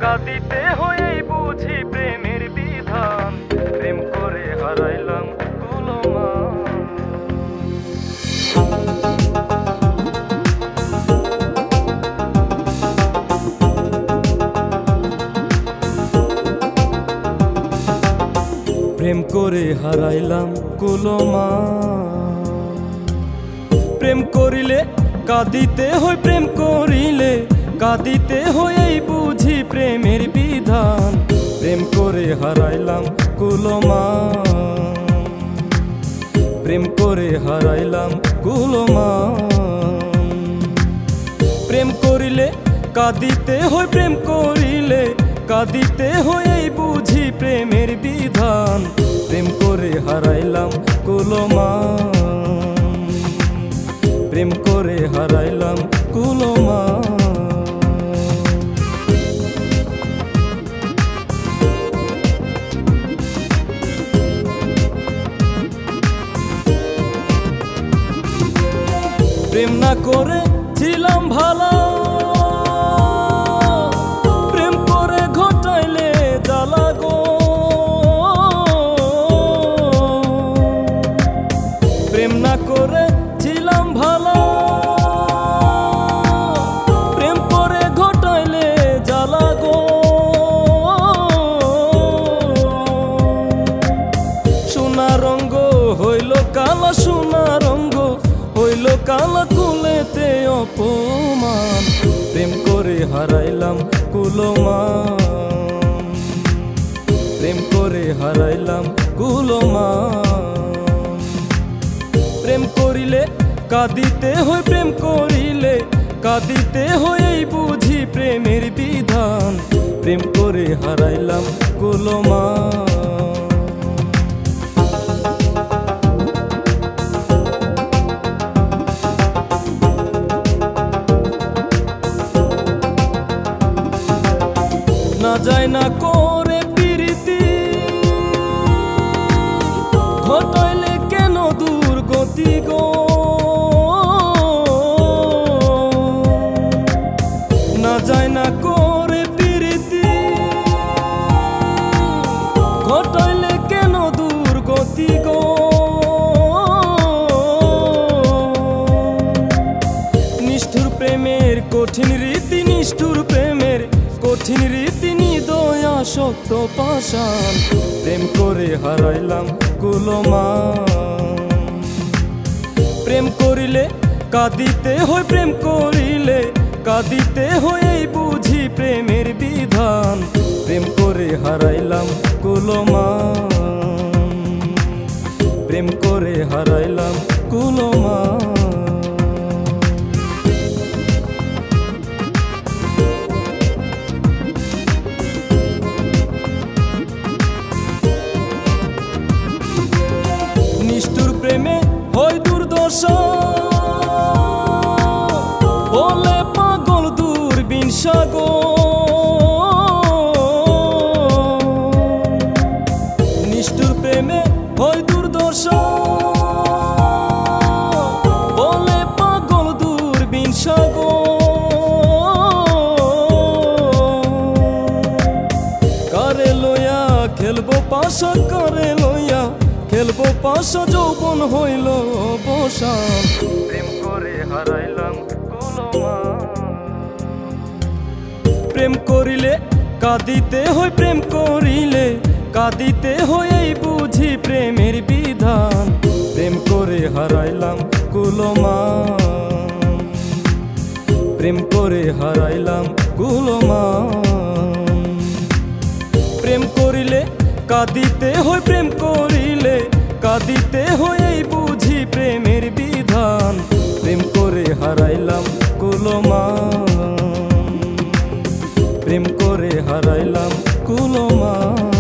কাঁদিতে হয়েই বুঝি প্রেমের বিধান, প্রেম করে হারাইলাম কুলমান। প্রেম করে হারাইলাম কুলমান। প্রেম করিলে কাঁদিতে হয়, প্রেম করিলে কাঁদিতে হয়েই বুঝি প্রেমের বিধান, প্রেম করে হারাইলাম কুলমান। প্রেম করে হারাইলাম কুলমান। প্রেম করিলে কাঁদিতে হয়, প্রেম করিলে কাঁদিতে হয়েই বুঝি প্রেমের বিধান, প্রেম করে হারাইলাম কুলমান। প্রেম করে হারাইলাম কুলমান। প্রেম না করে ছিলাম ভালো, প্রেম করে ঘটাইলে জ্বালা গো। প্রেম না করে ছিলাম ভালো, প্রেম করে ঘটাইলে জ্বালা গো। সোনা রঙ্গ হইল কালো, সোনা রঙ্গ হইল কালা, কুলেতে অপমান, প্রেম করে হারাইলাম কুলমান। প্রেম করে হারাইলাম কুলমান। প্রেম করিলে কাঁদিতে হয়, প্রেম করিলে কাঁদিতে হয়েই বুঝি প্রেমের বিধান, প্রেম করে হারাইলাম কুলমান। না যায় না করে প্রীতি, ঘটাইলে কেন দুর্গতি গো। না যায় না করে প্রীতি, ঘটাইলে কেন দুর্গতি গো। নিষ্ঠুর প্রেমের কঠিন রীতি, নিষ্ঠুর প্রেমের কঠিন রীতি, নিদয়া শক্ত পাষাণ, প্রেম করে হারাইলাম কুলমান। প্রেম করিলে কাঁদিতে হয়, প্রেম করিলে কাঁদিতে হয়েই বুঝি প্রেমের বিধান, প্রেম করে হারাইলাম কুলমান। প্রেম করে হারাইলাম কুলমান। নিষ্ঠুর প্রেমে হয় দুর্দশা, বলে পাগল দূরবীন সাগর। নিষ্ঠুর প্রেমে হয় দুর্দশা, বলে পাগল দূরবীন সাগর। কারে লইয়া খেলবো পাশা, কারে লইয়া খেলবো পাশা, যৌবন হইল অবসান, প্রেম করে হারাইলাম কুলমান। প্রেম করিলে কাঁদিতে হয়, প্রেম করিলে কাঁদিতে হয়েই বুঝি প্রেমের বিধান, প্রেম করে হারাইলাম কুলমান। প্রেম করে হারাইলাম কুলমান। প্রেম করিলে কাঁদিতে হয়, প্রেম করিলে কাঁদিতে হয়েই বুঝি প্রেমের বিধান, প্রেম করে হারাইলাম কুলমান। প্রেম করে হারাইলাম কুলমান।